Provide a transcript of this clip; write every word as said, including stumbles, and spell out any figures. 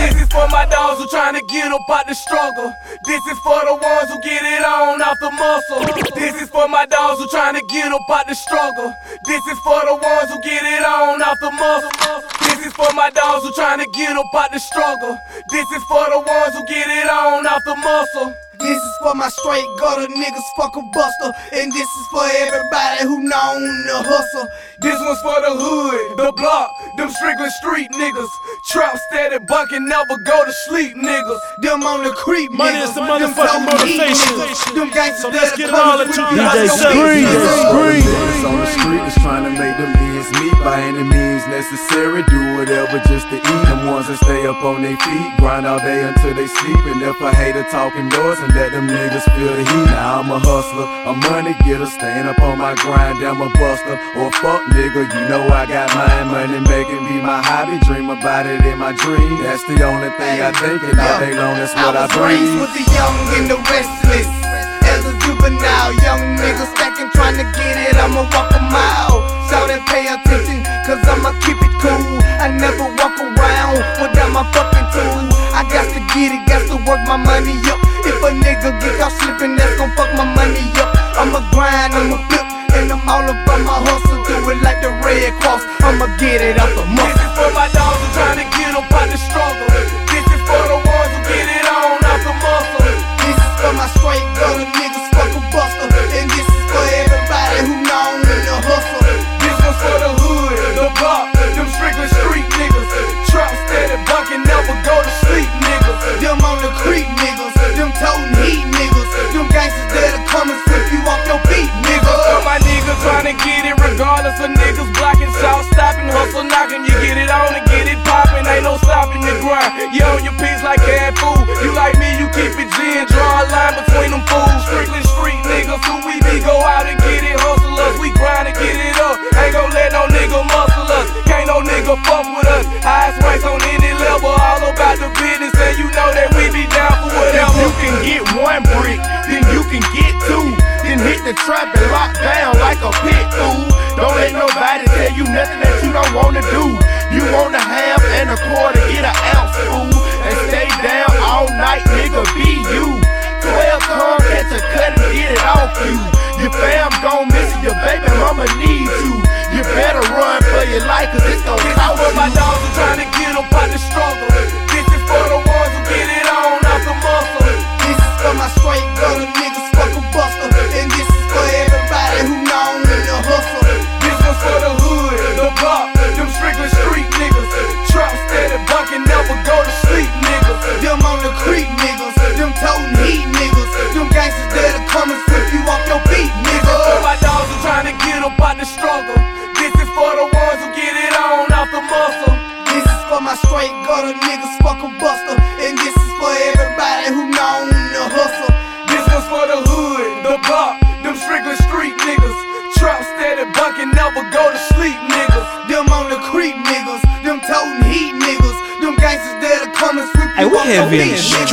This is for my dogs who tryna get up out the struggle. This is for the ones who get it on off the muscle. This is for my dogs who tryna get up out the struggle. This is for the ones who get it on off the muscle. This is for my dogs who tryna get up out the struggle. This is for the ones who get it on off the muscle. This is for my straight gutter niggas, fuck a buster. And this is for everybody who known the hustle. This one's for the hood, the block, them Strickland street niggas. Trap steady bucking, never go to sleep niggas. Them on the creep niggas. Money is the motherfucking motivation. Them gangsters so let's get it all into D J Scream. Niggas on the street is trying to make them ends meet by any means necessary. Do whatever just to eat. Them ones that stay up on their feet, grind all day until they sleep. And if a hater talking noise, and let them niggas feel the heat. Now I'm a hustler, a money getter, staying up on my grind. I'm a buster or fuck nigga, you know I got mine. Money making be my hobby, dream about it in my dream. That's the only thing I think, and all day long that's what I, I breathe. Raised with the young and the restless. As a juvenile, young nigga stacking, trying to get it, I'ma walk a mile. Shout and pay attention, cause I'ma keep it cool. I never walk around without my fucking tool. I got to get it, got to work my money up. If a nigga get caught slipping, that's gon' fuck my money up. I'ma grind, I'ma flip, and I'm all about my hustle. Do it like the Red Cross, I'ma get it out the muscle. This is for my dogs who tryna get up out the struggle. This is for the ones who get it on off the muscle. This is for my straight gutter niggas, fuck a buster. And this is for everybody who known the hustle. This one's for the hood, the block, them Strickland street niggas. Trap steady bucking, never go to sleep niggas. Them on the creep niggas, them toting heat niggas. Them gangsters that'll come and flip you off your feet niggas. For my niggas tryna get it regardless of niggas blocking, south stopping, hustle knocking. You get it on and get it popping, ain't no stopping the grind. You on your piece like cat food. You like me, you keep it gin, draw a line between them fools. Strickland street niggas, who we be, go out and get it, hustle us. We grind and get it up, ain't gon' let no nigga muscle us. Can't no nigga fuck with us. Highest ranks on any level, all about the business, and you know that we be down for whatever. If you can get one brick, then you can get two. Then hit the trap and lock down like a pit fool. Don't let nobody tell you nothing that you don't wanna do. You want a half and a quarter, get an ounce, fool. And stay down all night, nigga, be you. Twelve come, catch a cut and get it off you. Your fam gon' miss you, your baby mama needs you. You better run for your life, cause it's gon' cost for you. my dogs who tryna get up out the struggle. This is for the ones who get it on off the muscle. This is for my straight gutter niggas, fuck a buster. And this is for everybody who known the hustle. This one's for the hood, the block, them Strickland street niggas. Trap steady bucking, never go to sleep niggas. Them on the creep niggas, them toting heat niggas. Them gangsters that'll come and flip you off your feet niggas. For my dogs who tryna get up out the struggle. This is for the ones who get it on off the muscle. This is for my straight gutter niggas, fuck a buster. And this is for everybody who known the hustle. This one's for the hood, the block, them Strickland street niggas. Trap steady bucking, never go to sleep niggas. Them on the creep niggas, them toting heat niggas. Them gangsters that'll come and sweep you Hey, we off your heavy in feet the niggas.